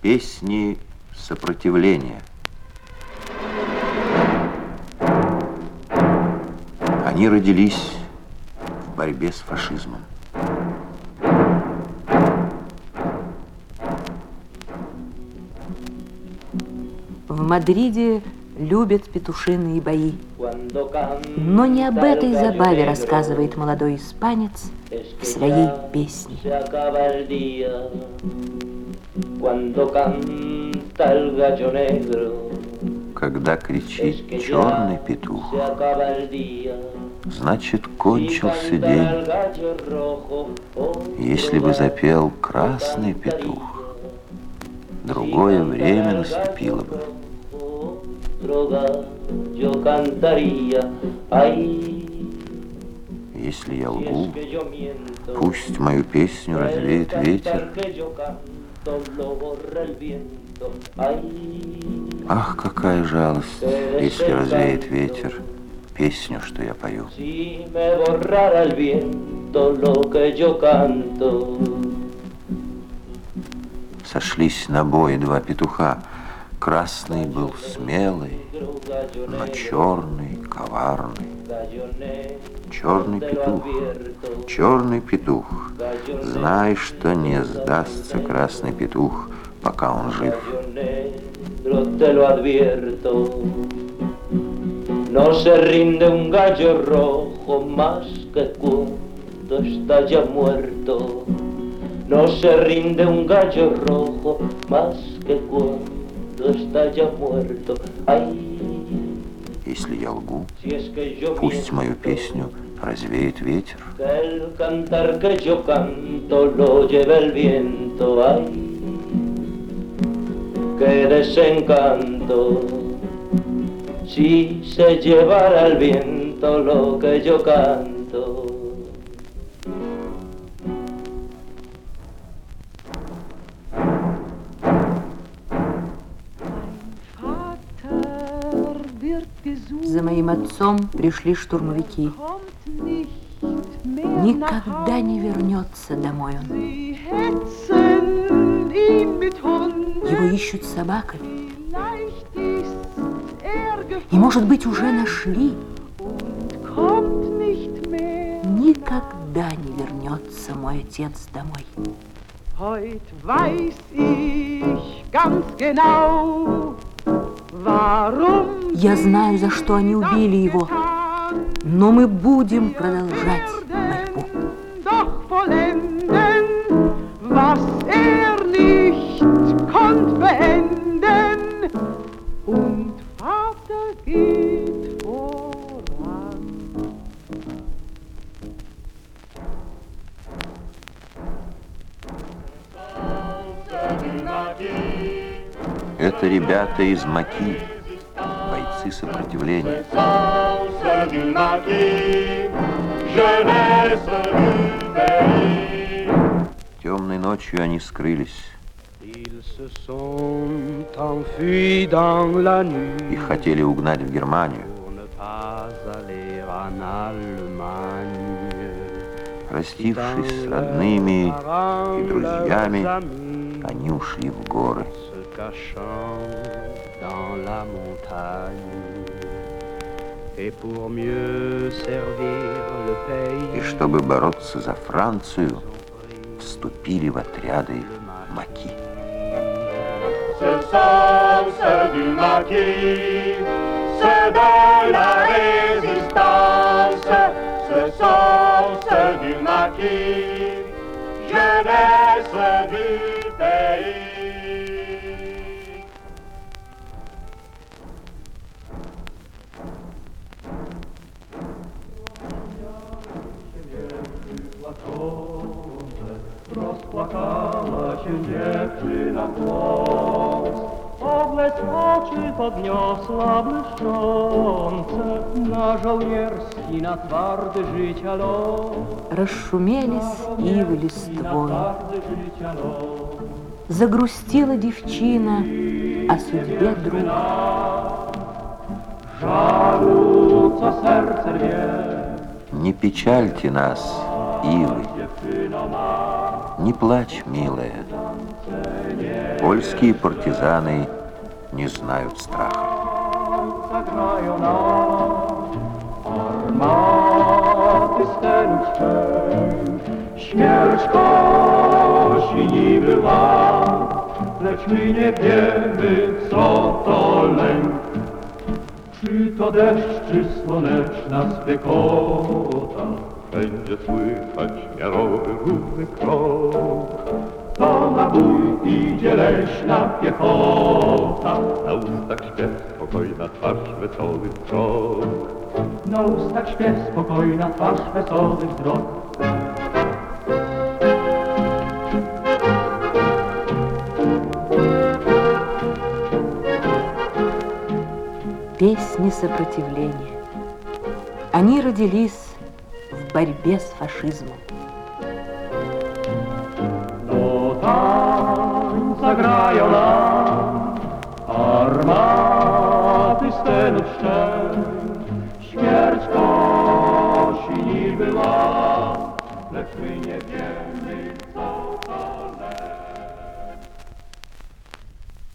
Песни сопротивления. Они родились в борьбе с фашизмом. В Мадриде любят петушиные бои. Но не об этой забаве рассказывает молодой испанец в своей песне. Когда кричит черный петух, значит, кончился день. Если бы запел красный петух, другое время наступило бы. Если я лгу, пусть мою песню развеет ветер. Ах, какая жалость, если развеет ветер песню, что я пою. Сошлись на бой два петуха. Красный был смелый, но черный коварный. Черный петух, знай, что не сдастся красный петух, пока он жив. No se rinde un gallo rojo más que cuando está ya muerto. No se rinde un gallo rojo más que cuando está ya muerto. Если я лгу, пусть мою песню развеет ветер. El cantar que yo canto lo lleva el viento. Ay, qué desencanto. Si se llevara el viento lo que yo canto. За моим отцом пришли штурмовики. Никогда не вернется домой он. Его ищут собаками. И, может быть, уже нашли. Никогда не вернется мой отец домой. Я знаю, за что они убили его, но мы будем продолжать борьбу. Это ребята из Маки, бойцы сопротивления. Темной ночью они скрылись. Их хотели угнать в Германию. Простившись с родными и друзьями, они ушли в горы. И чтобы бороться за Францию, вступили в отряды Маки. Rozpłakała się dziewczyna głos, oblec oczy podniosła błyszczące na żołnierski, na twardy życia los. Расшумелись ивы листвой. Загрустила девчина о судьбе друга. Żalu, co serce rwie. Не печальте нас, ивы, не плачь, милая, Польские партизаны не знают страха. Zagrają nam armaty stenów szczęść. Śmierć kosi niby lat, lecz my nie wiemy, co to lęk. Czy to deszcz, czy słoneczna spiekota, wszędzie słychać miarowy równy krok. To na bój idzie leśna piechota, na ustach śpiew spokojna twarz wesołych drog. Na ustach śpiew spokojna twarz wesołych drog. Песни сопротивления. Они родились в борьбе с фашизмом. Do tańca grają nam armaty stenów szczęść. Śmierć kosi niby lat, lecz my nie wiemy.